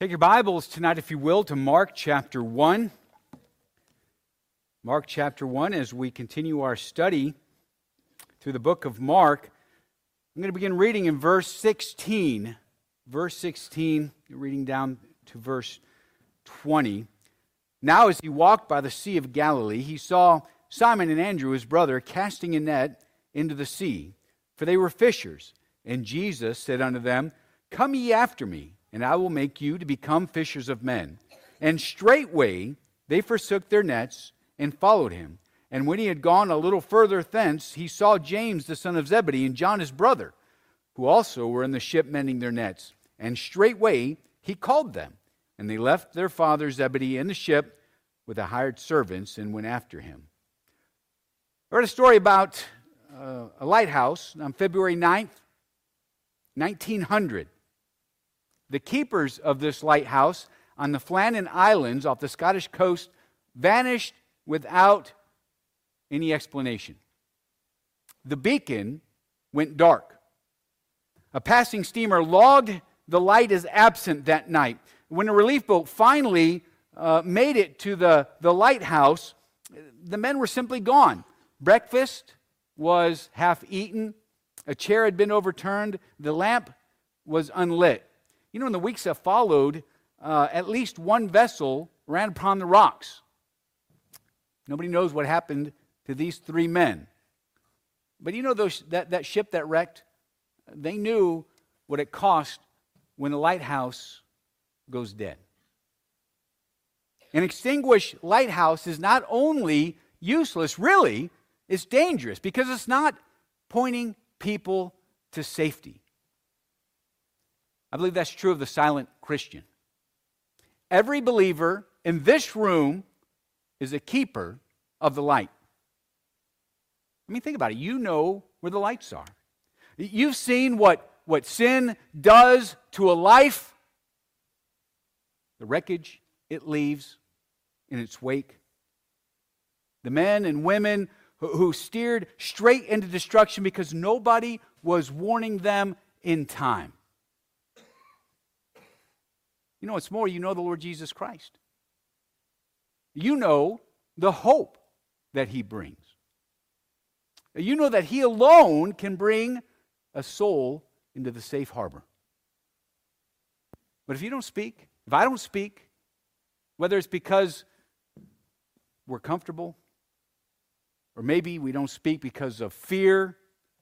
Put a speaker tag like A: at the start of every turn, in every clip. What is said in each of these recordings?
A: Take your Bibles tonight, if you will, to Mark chapter 1. Mark chapter 1, as we continue our study through the book of Mark. I'm going to begin reading in verse 16. Verse 16, reading down to verse 20. Now as he walked by the Sea of Galilee, he saw Simon and Andrew, his brother, casting a net into the sea, for they were fishers. And Jesus said unto them, Come ye after me, and I will make you to become fishers of men. And straightway they forsook their nets and followed him. And when he had gone a little further thence, he saw James the son of Zebedee and John his brother, who also were in the ship mending their nets. And straightway he called them. And they left their father Zebedee in the ship with the hired servants and went after him. I heard a story about a lighthouse on February 9th, 1900. The keepers of this lighthouse on the Flannan Islands off the Scottish coast vanished without any explanation. The beacon went dark. A passing steamer logged the light as absent that night. When a relief boat finally made it to the lighthouse, the men were simply gone. Breakfast was half eaten. A chair had been overturned. The lamp was unlit. You know, in the weeks that followed, at least one vessel ran upon the rocks. Nobody knows what happened to these three men. But you know that ship that wrecked? They knew what it cost when the lighthouse goes dead. An extinguished lighthouse is not only useless, really, it's dangerous because it's not pointing people to safety. I believe that's true of the silent Christian. Every believer in this room is a keeper of the light. I mean, think about it. You know where the lights are. You've seen what sin does to a life, the wreckage it leaves in its wake. The men and women who steered straight into destruction because nobody was warning them in time. You know what's more, you know the Lord Jesus Christ. You know the hope that He brings. You know that He alone can bring a soul into the safe harbor. But if you don't speak, if I don't speak, whether it's because we're comfortable, or maybe we don't speak because of fear,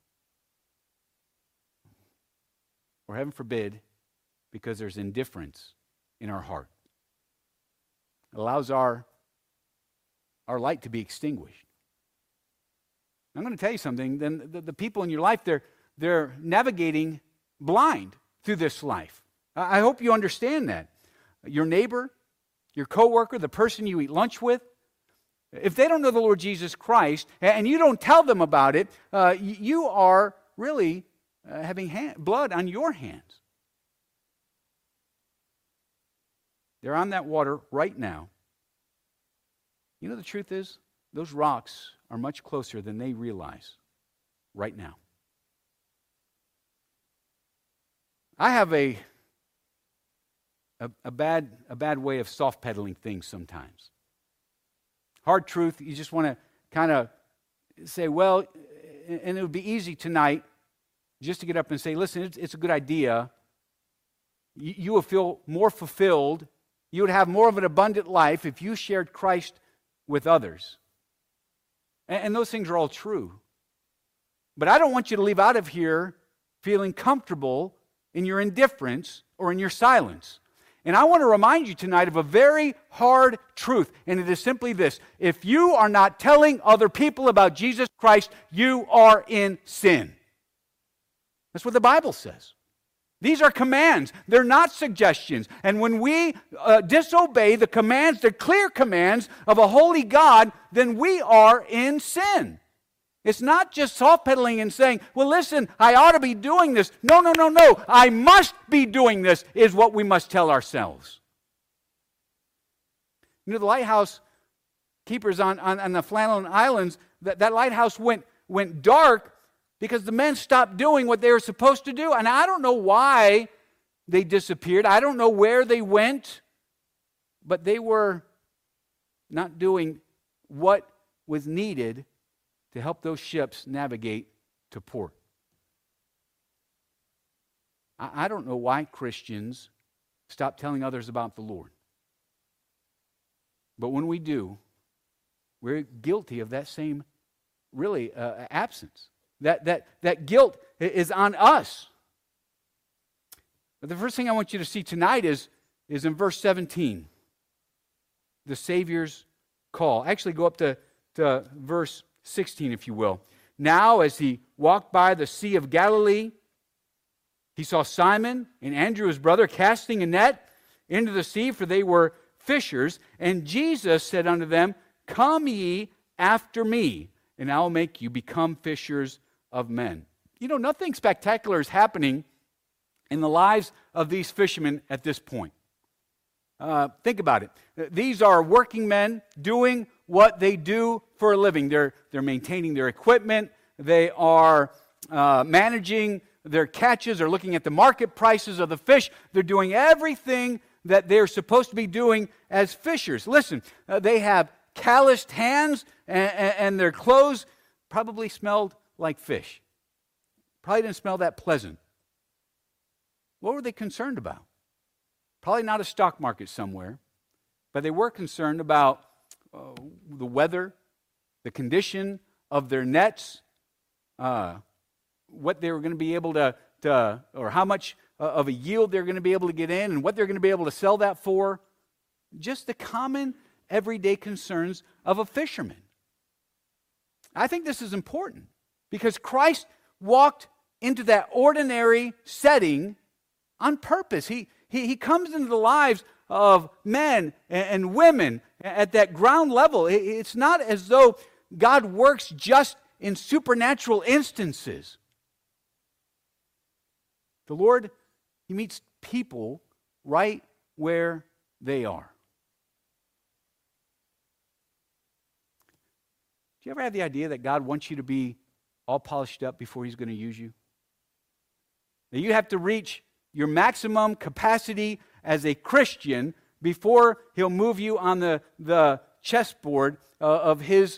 A: or heaven forbid, because there's indifference in our heart. It allows our light to be extinguished. I'm going to tell you something. Then the people in your life, they're navigating blind through this life. I hope you understand that. Your neighbor, your coworker, the person you eat lunch with, if they don't know the Lord Jesus Christ and you don't tell them about it, you are really having blood on your hands. They're on that water right now. You know the truth is, those rocks are much closer than they realize right now. I have a bad way of soft-pedaling things sometimes. Hard truth, you just want to kind of say, well, and it would be easy tonight just to get up and say, listen, it's a good idea. You will feel more fulfilled. You would have more of an abundant life if you shared Christ with others. And those things are all true. But I don't want you to leave out of here feeling comfortable in your indifference or in your silence. And I want to remind you tonight of a very hard truth, and it is simply this. If you are not telling other people about Jesus Christ, you are in sin. That's what the Bible says. These are commands. They're not suggestions. And when we disobey the commands, the clear commands of a holy God, then we are in sin. It's not just soft-pedaling and saying, well, listen, I ought to be doing this. No. I must be doing this is what we must tell ourselves. You know, the lighthouse keepers on the Flannan Islands, that lighthouse went dark because the men stopped doing what they were supposed to do. And I don't know why they disappeared. I don't know where they went, but they were not doing what was needed to help those ships navigate to port. I don't know why Christians stop telling others about the Lord. But when we do, we're guilty of that same, really, absence. That guilt is on us. But the first thing I want you to see tonight is in verse 17, the Savior's call. Actually, go up to verse 16, if you will. Now, as he walked by the Sea of Galilee, he saw Simon and Andrew, his brother, casting a net into the sea, for they were fishers. And Jesus said unto them, Come ye after me, and I will make you become fishers of men. You know, nothing spectacular is happening in the lives of these fishermen at this point. Think about it. These are working men doing what they do for a living. They're maintaining their equipment. They are managing their catches. They're looking at the market prices of the fish. They're doing everything that they're supposed to be doing as fishers. Listen, they have calloused hands, and their clothes probably smelled like fish. Probably didn't smell that pleasant. What were they concerned about? Probably not a stock market somewhere, but they were concerned about the weather, the condition of their nets, what they were going to be able to or how much of a yield they're going to be able to get in, and what they're going to be able to sell that for. Just the common, everyday concerns of a fisherman. I think this is important because Christ walked into that ordinary setting on purpose. He comes into the lives of men and women at that ground level. It's not as though God works just in supernatural instances. The Lord, He meets people right where they are. Do you ever have the idea that God wants you to be all polished up before He's going to use you? That you have to reach your maximum capacity as a Christian before He'll move you on the chessboard of His,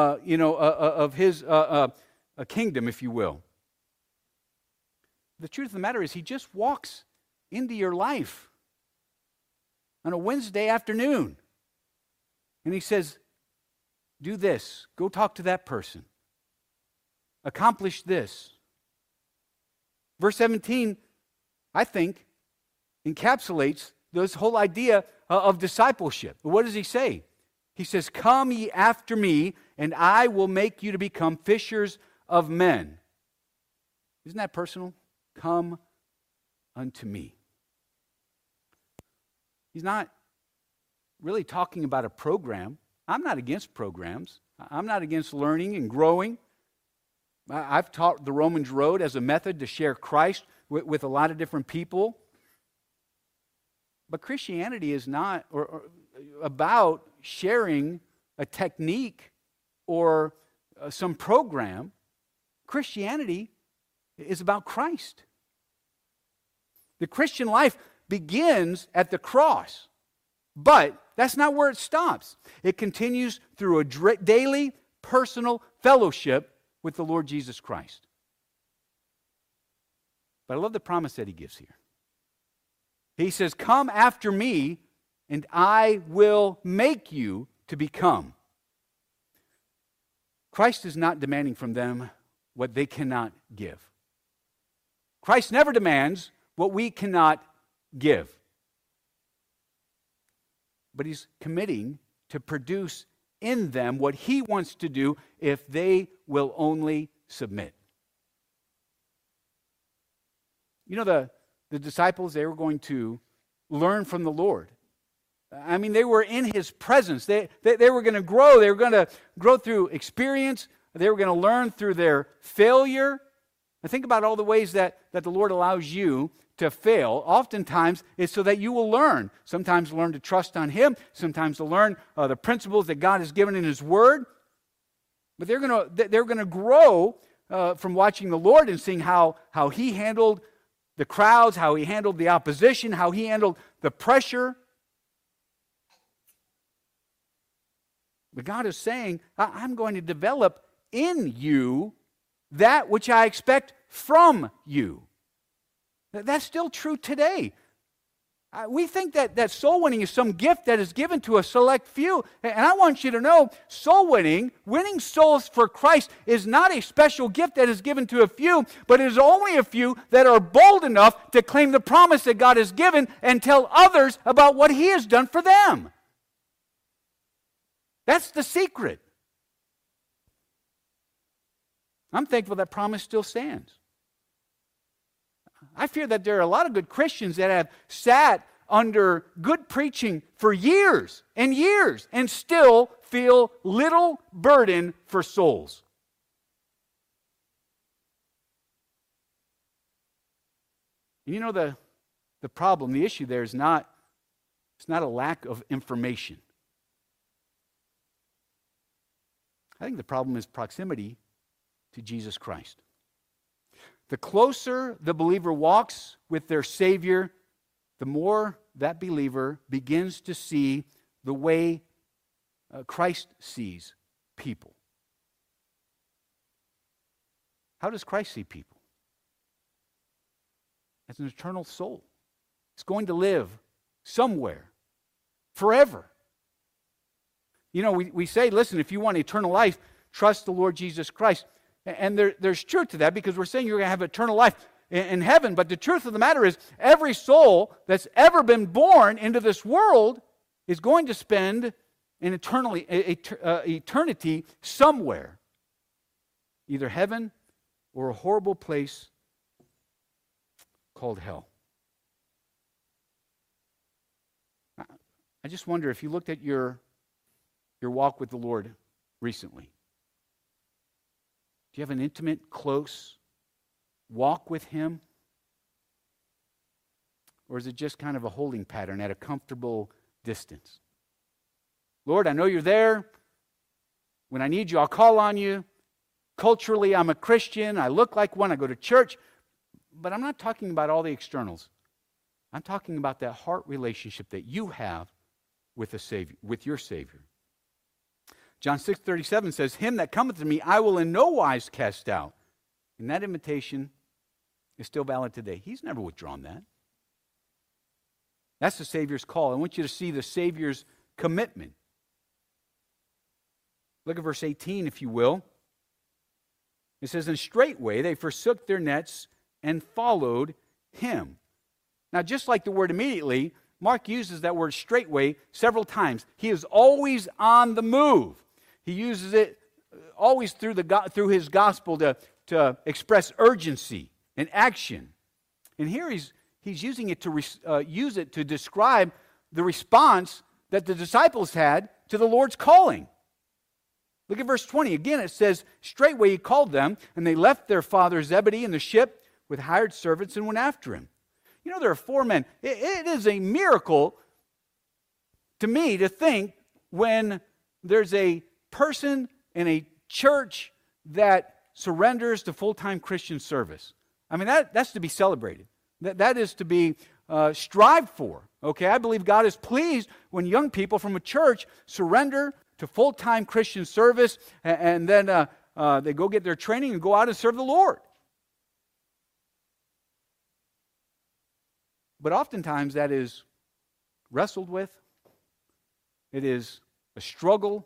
A: kingdom, if you will. The truth of the matter is, He just walks into your life on a Wednesday afternoon, and He says, do this, go talk to that person, accomplish this. Verse 17, I think, encapsulates this whole idea of discipleship. What does He say? He says, Come ye after me, and I will make you to become fishers of men. Isn't that personal? Come unto me. He's not really talking about a program. I'm not against programs. I'm not against learning and growing. I've taught the Romans Road as a method to share Christ with a lot of different people. But Christianity is not about sharing a technique or some program. Christianity is about Christ. The Christian life begins at the cross, but that's not where it stops. It continues through a daily, personal fellowship with the Lord Jesus Christ. But I love the promise that He gives here. He says, Come after me, and I will make you to become. Christ is not demanding from them what they cannot give. Christ never demands what we cannot give. But He's committing to produce in them what He wants to do if they will only submit. You know, the disciples, they were going to learn from the Lord. I mean, they were in His presence. They were going to grow. They were going to grow through experience. They were going to learn through their failure. Now think about all the ways that the Lord allows you to fail. Oftentimes, it's so that you will learn. Sometimes learn to trust on Him. Sometimes to learn the principles that God has given in His Word. But they're going to grow from watching the Lord and seeing how He handled the crowds, how he handled the opposition, how he handled the pressure. But God is saying, I'm going to develop in you that which I expect from you. That's still true today. We think that soul winning is some gift that is given to a select few. And I want you to know, soul winning, winning souls for Christ, is not a special gift that is given to a few, but it is only a few that are bold enough to claim the promise that God has given and tell others about what He has done for them. That's the secret. I'm thankful that promise still stands. I fear that there are a lot of good Christians that have sat under good preaching for years and still feel little burden for souls. And you know, the problem, the issue there is not, it's not a lack of information. I think the problem is proximity to Jesus Christ. The closer the believer walks with their Savior, the more that believer begins to see the way Christ sees people. How does Christ see people? As an eternal soul. It's going to live somewhere, forever. You know, we say, listen, if you want eternal life, trust the Lord Jesus Christ. And there's truth to that, because we're saying you're going to have eternal life in heaven. But the truth of the matter is, every soul that's ever been born into this world is going to spend an eternity somewhere. Either heaven or a horrible place called hell. I just wonder if you looked at your walk with the Lord recently. Do you have an intimate, close walk with Him? Or is it just kind of a holding pattern at a comfortable distance? Lord, I know you're there. When I need you, I'll call on you. Culturally, I'm a Christian. I look like one. I go to church. But I'm not talking about all the externals. I'm talking about that heart relationship that you have with the Savior, with your Savior. John 6:37 says, Him that cometh to me, I will in no wise cast out. And that invitation is still valid today. He's never withdrawn that. That's the Savior's call. I want you to see the Savior's commitment. Look at verse 18, if you will. It says, And straightway they forsook their nets and followed Him. Now, just like the word immediately, Mark uses that word straightway several times. He is always on the move. He uses it always through his gospel to express urgency and action. And here he's using it to describe the response that the disciples had to the Lord's calling. Look at verse 20. Again, it says, Straightway He called them, and they left their father Zebedee in the ship with hired servants and went after Him. You know, there are 4 men. It is a miracle to me to think when there's a person in a church that surrenders to full-time Christian service. I mean, that's to be celebrated. That is to be strived for. Okay, I believe God is pleased when young people from a church surrender to full-time Christian service and then they go get their training and go out and serve the Lord. But oftentimes that is wrestled with. It is a struggle.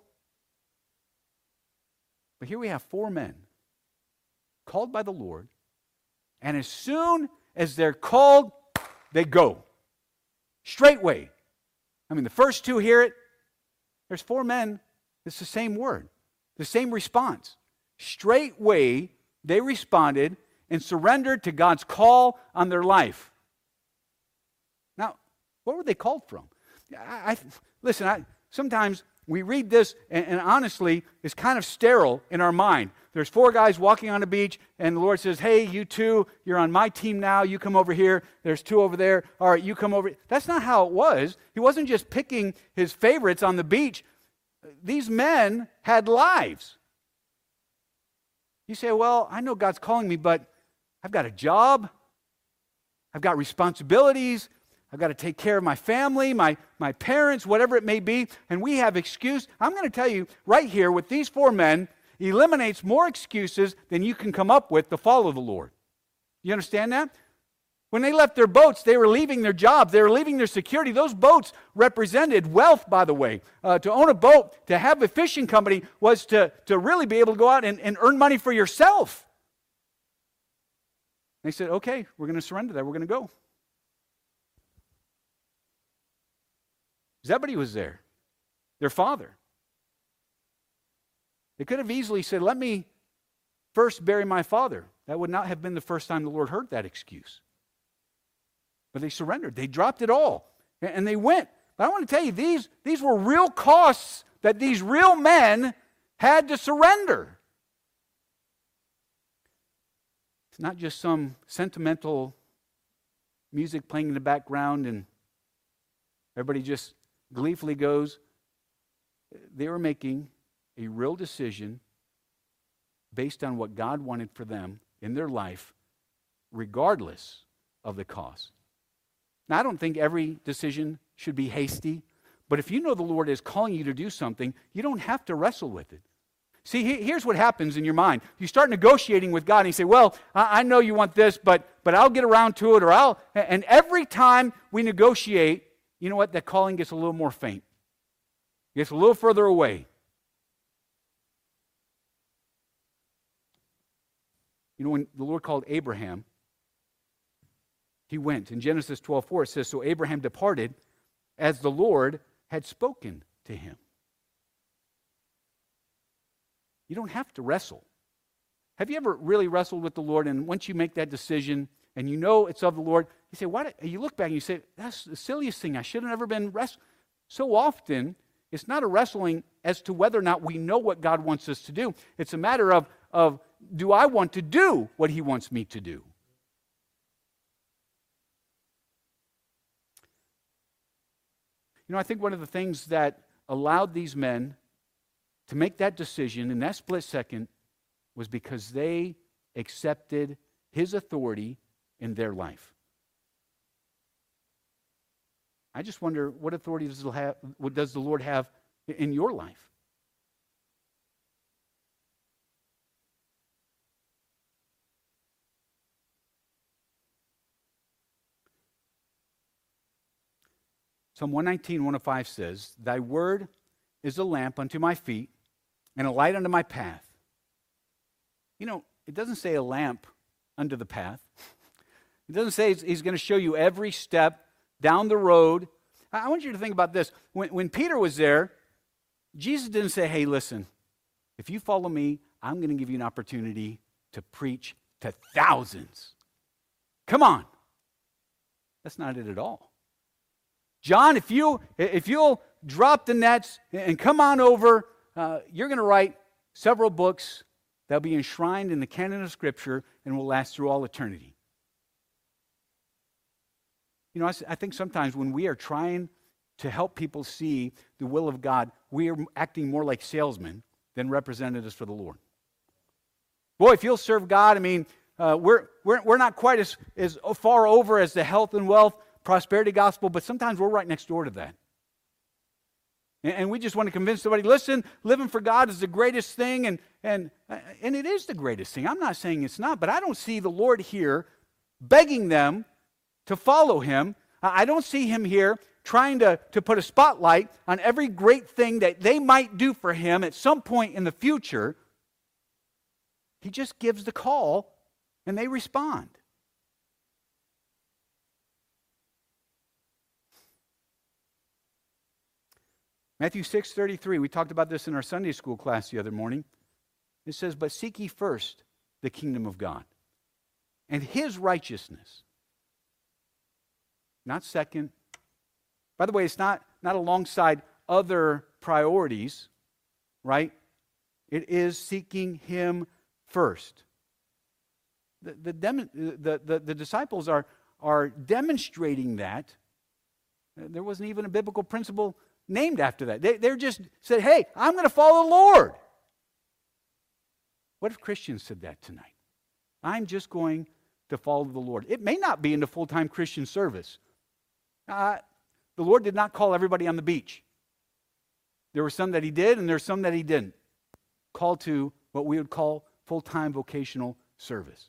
A: But here we have 4 men called by the Lord, and as soon as they're called, they go. Straightway. I mean, the first 2 hear it. There's 4 men. It's the same word, the same response. Straightway, they responded and surrendered to God's call on their life. Now, what were they called from? Listen, sometimes we read this, and honestly, it's kind of sterile in our mind. There's 4 guys walking on a beach, and the Lord says, hey, you 2, you're on my team now. You come over here. There's 2 over there. All right, you come over. That's not how it was. He wasn't just picking his favorites on the beach. These men had lives. You say, well, I know God's calling me, but I've got a job. I've got responsibilities. I've got to take care of my family, my parents, whatever it may be, and we have excuse. I'm going to tell you right here with these 4 men, eliminates more excuses than you can come up with to follow the Lord. You understand that? When they left their boats, they were leaving their jobs. They were leaving their security. Those boats represented wealth, by the way. To own a boat, to have a fishing company, was to really be able to go out and earn money for yourself. They said, okay, we're going to surrender that. We're going to go. Zebedee was there, their father. They could have easily said, let me first bury my father. That would not have been the first time the Lord heard that excuse. But they surrendered. They dropped it all, and they went. But I want to tell you, these were real costs that these real men had to surrender. It's not just some sentimental music playing in the background and everybody just gleefully goes. They were making a real decision based on what God wanted for them in their life, regardless of the cost. Now, I don't think every decision should be hasty, but if you know the Lord is calling you to do something, you don't have to wrestle with it. See, here's what happens in your mind. You start negotiating with God and you say, well, I know you want this, but I'll get around to it, and every time we negotiate, you know what? That calling gets a little more faint. It gets a little further away. You know, when the Lord called Abraham, he went. In Genesis 12:4 it says, so Abraham departed as the Lord had spoken to him. You don't have to wrestle. Have you ever really wrestled with the Lord, and once you make that decision and you know it's of the Lord, you say, "Why?" You look back and you say, that's the silliest thing. I should have never been wrestling. So often, it's not a wrestling as to whether or not we know what God wants us to do. It's a matter of do I want to do what He wants me to do? You know, I think one of the things that allowed these men to make that decision in that split second was because they accepted His authority in their life. I just wonder, what authority does the Lord have in your life? Psalm 119, 105 says, thy word is a lamp unto my feet and a light unto my path. You know, it doesn't say a lamp unto the path. It doesn't say He's going to show you every step down the road. I want you to think about this. When Peter was there, Jesus didn't say, hey, listen, if you follow me, I'm going to give you an opportunity to preach to thousands. Come on. That's not it at all. John, if you'll drop the nets and come on over, you're going to write several books that'll be enshrined in the canon of Scripture and will last through all eternity. You know, I think sometimes when we are trying to help people see the will of God, we are acting more like salesmen than representatives for the Lord. Boy, if you'll serve God, I mean, we're not quite as far over as the health and wealth prosperity gospel, but sometimes we're right next door to that. And we just want to convince somebody, listen, living for God is the greatest thing, and it is the greatest thing. I'm not saying it's not, but I don't see the Lord here begging them to follow Him. I don't see Him here trying to put a spotlight on every great thing that they might do for Him at some point in the future. He just gives the call, and they respond. Matthew 6:33, we talked about this in our Sunday school class the other morning. It says, but seek ye first the kingdom of God and His righteousness. Not second. By the way, it's not alongside other priorities, right? It is seeking Him first. The disciples are demonstrating that. There wasn't even a biblical principle named after that. They're just said, hey, I'm going to follow the Lord. What if Christians said that tonight? I'm just going to follow the Lord. It may not be into full-time Christian service. The Lord did not call everybody on the beach. There were some that he did, and there were some that he didn't. Called to what we would call full-time vocational service.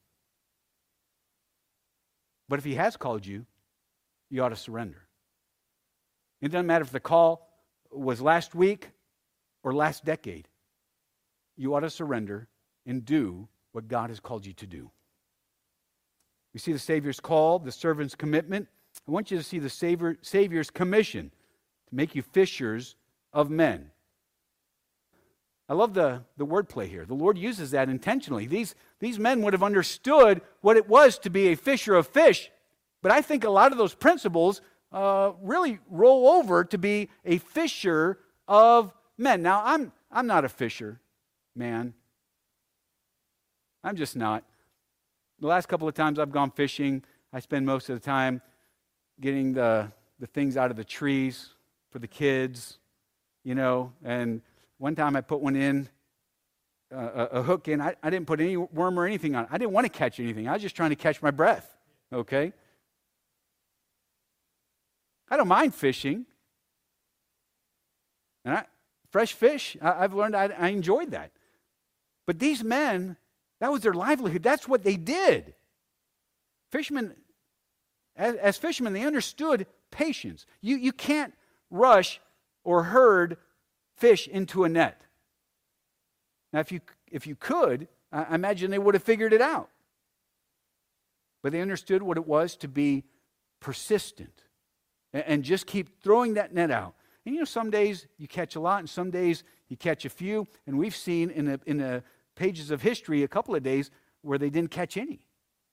A: But if he has called you, you ought to surrender. It doesn't matter if the call was last week or last decade. You ought to surrender and do what God has called you to do. We see the Savior's call, the servant's commitment. I want you to see the Savior's commission to make you fishers of men. I love the wordplay here. The Lord uses that intentionally. These men would have understood what it was to be a fisher of fish, but I think a lot of those principles really roll over to be a fisher of men. Now, I'm not a fisher, man. I'm just not. The last couple of times I've gone fishing, I spend most of the time getting the things out of the trees for the kids, and one time I put one in, a hook in. I didn't put any worm or anything on it. I didn't want to catch anything. I was just trying to catch my breath, okay? I don't mind fishing. And fresh fish, I've learned I enjoyed that. But these men, that was their livelihood. That's what they did. Fishermen, as fishermen, they understood patience. You can't rush or herd fish into a net. Now, if you could, I imagine they would have figured it out. But they understood what it was to be persistent and just keep throwing that net out. And some days you catch a lot, and some days you catch a few. And we've seen in the pages of history a couple of days where they didn't catch any.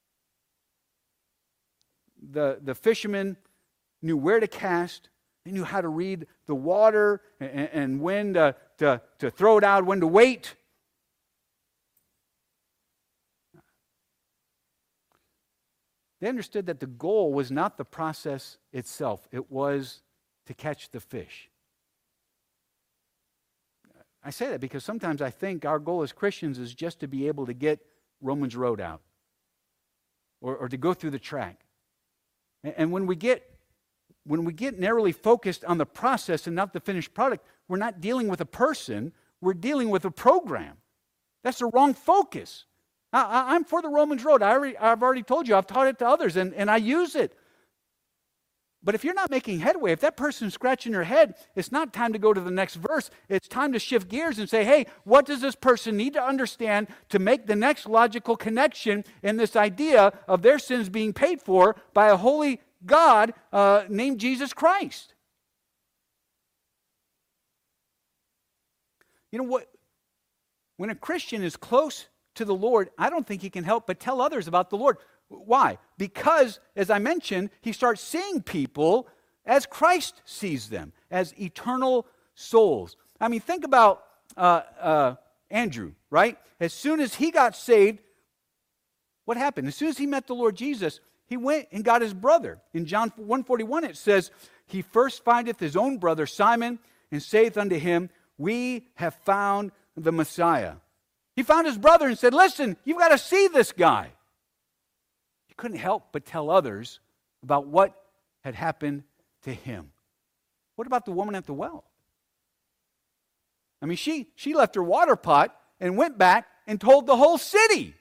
A: The fishermen knew where to cast. They knew how to read the water and when to throw it out, when to wait. They understood that the goal was not the process itself. It was to catch the fish. I say that because sometimes I think our goal as Christians is just to be able to get Romans Road out or to go through the track. And when we get narrowly focused on the process and not the finished product, we're not dealing with a person, we're dealing with a program. That's the wrong focus. I'm for the Romans Road. I've already told you, I've taught it to others, and I use it. But if you're not making headway, if that person's scratching their head, it's not time to go to the next verse. It's time to shift gears and say, hey, what does this person need to understand to make the next logical connection in this idea of their sins being paid for by a holy God named Jesus Christ? You know what? When a Christian is close to the Lord, I don't think he can help but tell others about the Lord. Why? Because, as I mentioned, he starts seeing people as Christ sees them, as eternal souls. I mean, think about Andrew, right? As soon as he got saved, what happened? As soon as he met the Lord Jesus, he went and got his brother. In John 1:41, it says, he first findeth his own brother Simon, and saith unto him, we have found the Messiah. He found his brother and said, listen, you've got to see this guy. He couldn't help but tell others about what had happened to him. What about the woman at the well? I mean, she left her water pot and went back and told the whole city.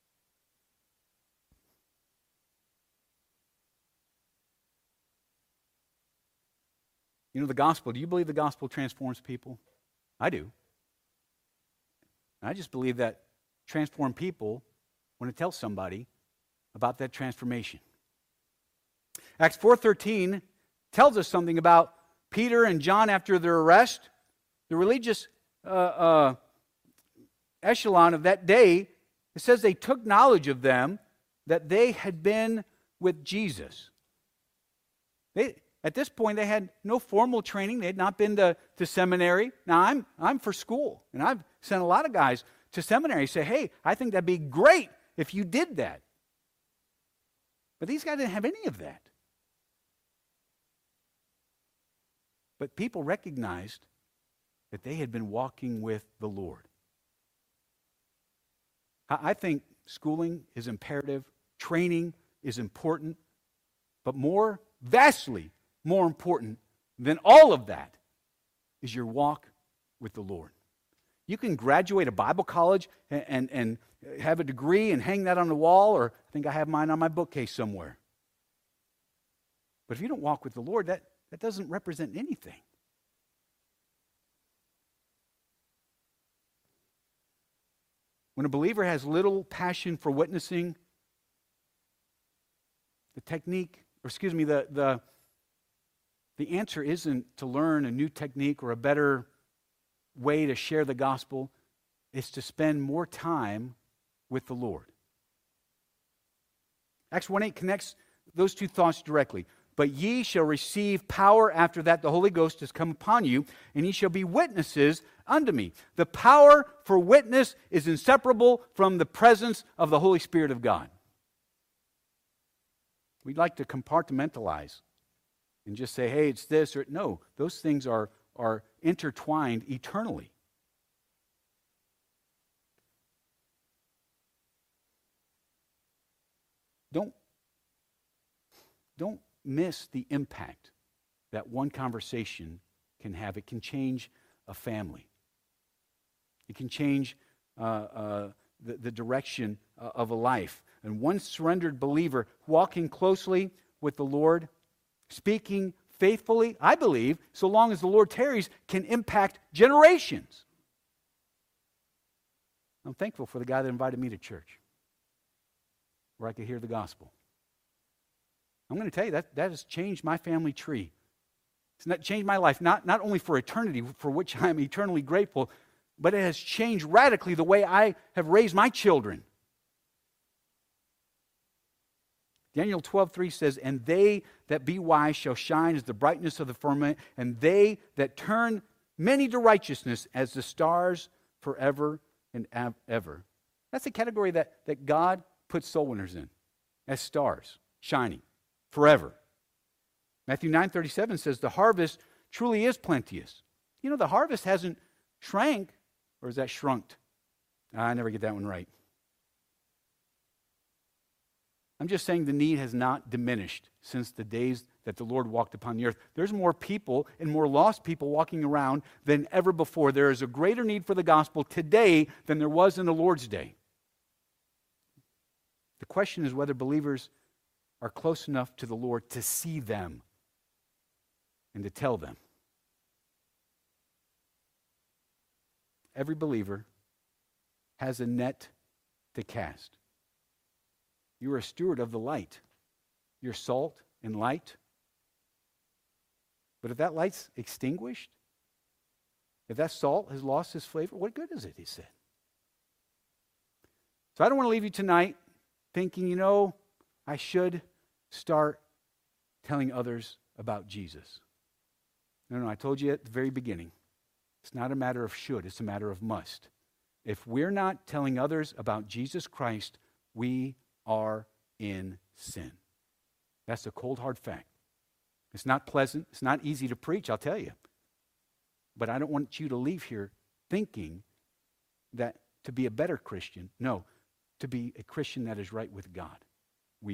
A: You know the gospel, do you believe the gospel transforms people? I do. And I just believe that transformed people want to tell somebody about that transformation. Acts 4:13 tells us something about Peter and John after their arrest. The religious echelon of that day, it says they took knowledge of them that they had been with Jesus. At this point, they had no formal training. They had not been to seminary. Now, I'm for school, and I've sent a lot of guys to seminary. Say, hey, I think that'd be great if you did that. But these guys didn't have any of that. But people recognized that they had been walking with the Lord. I think schooling is imperative training is important, but vastly more important than all of that is your walk with the Lord. You can graduate a Bible college and have a degree and hang that on the wall, or I think I have mine on my bookcase somewhere. But if you don't walk with the Lord, that doesn't represent anything. When a believer has little passion for witnessing, the answer isn't to learn a new technique or a better way to share the gospel. It's to spend more time with the Lord. Acts 1:8 connects those two thoughts directly. But ye shall receive power after that the Holy Ghost has come upon you, and ye shall be witnesses unto me. The power for witness is inseparable from the presence of the Holy Spirit of God. We'd like to compartmentalize and just say, hey, it's this or no. Those things are intertwined eternally. Don't miss the impact that one conversation can have. It can change a family. It can change the direction of a life. And one surrendered believer walking closely with the Lord, speaking faithfully, I believe, so long as the Lord tarries, can impact generations. I'm thankful for the guy that invited me to church, where I could hear the gospel. I'm going to tell you, that has changed my family tree. It's not changed my life, not only for eternity, for which I am eternally grateful, but it has changed radically the way I have raised my children. Daniel 12:3 says, and they that be wise shall shine as the brightness of the firmament, and they that turn many to righteousness as the stars forever and ever. That's the category that God puts soul winners in, as stars, shining forever. Matthew 9:37 says, the harvest truly is plenteous. You know, the harvest hasn't shrank, or is that shrunked? I never get that one right. I'm just saying the need has not diminished since the days that the Lord walked upon the earth. There's more people and more lost people walking around than ever before. There is a greater need for the gospel today than there was in the Lord's day. The question is whether believers are close enough to the Lord to see them and to tell them. Every believer has a net to cast. You are a steward of the light. You're salt and light. But if that light's extinguished, if that salt has lost its flavor, what good is it, he said. So I don't want to leave you tonight thinking, I should start telling others about Jesus. No, I told you at the very beginning, it's not a matter of should, it's a matter of must. If we're not telling others about Jesus Christ, we are in sin. That's a cold, hard fact. It's not pleasant. It's not easy to preach, I'll tell you. But I don't want you to leave here thinking that to be a better Christian, no, to be a Christian that is right with God.